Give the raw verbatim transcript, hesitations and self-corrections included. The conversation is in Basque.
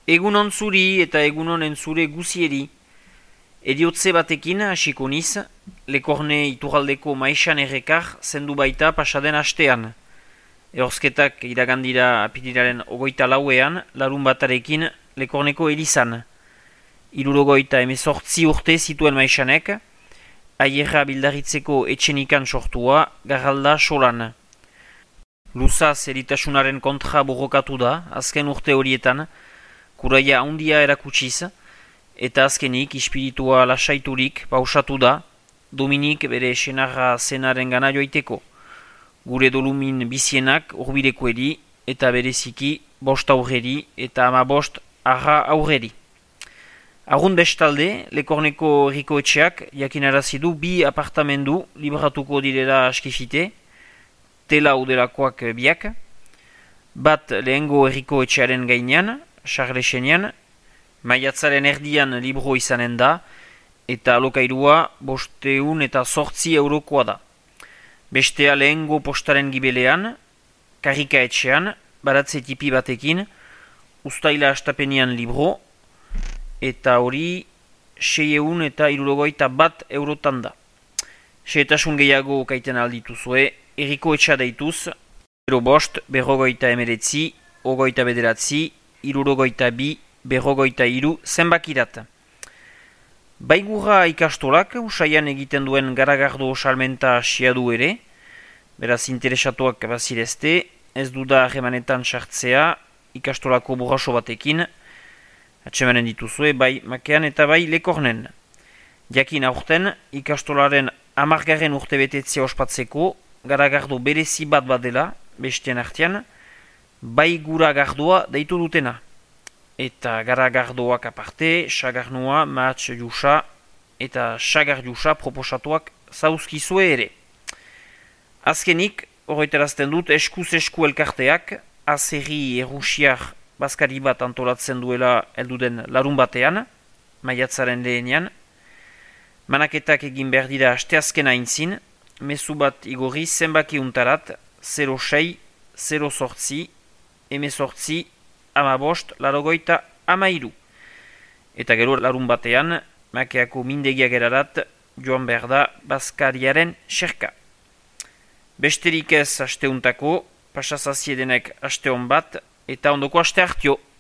Egunon zuri eta egunon entzure guzieri. Eriotze batekin hasiko niz, Lekorne iturraldeko maisan errekar zendu baita pasaden astean. Ehorzketak iragandira apirilaren ogoita lauean, larun batarekin Lekorneko elizan. Irurogoita emezortzi urte zituen maisanek, aierra bildarritzeko etxenikan sortua, garralda solan. Luza zeritasunaren kontra borrokatu da, azken urte horietan, kuraia handia erakutsiz, eta azkenik ispiritua lasaiturik pausatu da, Dominik bere senarra zenaren gana joaiteko. Gure dolumin bizienak urbilekoeri eta bereziki bost aurreri eta ama bost arra aurreri. Argun bestalde, Lekorneko herriko etxeak jakinarazi du bi apartamendu libratuko direla askifite, tela udelakoak biak, bat lehengo herriko etxearen gainean, Charlesenean, maiatzaren erdian libro izanen da, eta alokairua bosteun eta sortzi eurokoa da. Bestea lehengo postaren gibelean, karrika etxean, baratze tipi batekin, ustaila astapenian libro, eta hori seieun eta irurogoita bat eurotan da. Seetasun gehiago kaiten aldituzue, herriko etxa deituz, zero bost, berrogoita emeretzi, ogoita bederatzi, irurogoita bi, berrogoita iru zenbakirat. Baigurra ikastolak usaian egiten duen garagardo salmenta siadu ere, beraz interesatuak bazirezte, ez duda harremanetan sartzea ikastolako burraso batekin, atsemanen dituzue bai Makean eta bai Lekornen. Jakin aurten ikastolaren hamargarren urtebetetzea ospatzeko garagardo berezi bat badela, bestien artean, baigura gardoa deitu dutena. Eta garagardoak aparte, sagarnoa, mahatz jusa eta sagar jusa proposatuak zauzkizue ere. Azkenik, horretarazten dut eskuz esku elkarteak, azerri errusiar bazkari bat antolatzen duela elduden larun batean, maiatzaren lehenean. Manaketak egin behar dira asteazkena aintzin, mezu bat igorri zenbaki untarat, zero sei, zero sortzi, emezortzi, ama bost, larogoita, ama iru. Eta gero larun batean, Makeako mindegiak erarat, joan behar da bazkariaren xerka. Besterik ez asteuntako, pasazaziedenek asteon bat, eta ondoko aste hartio.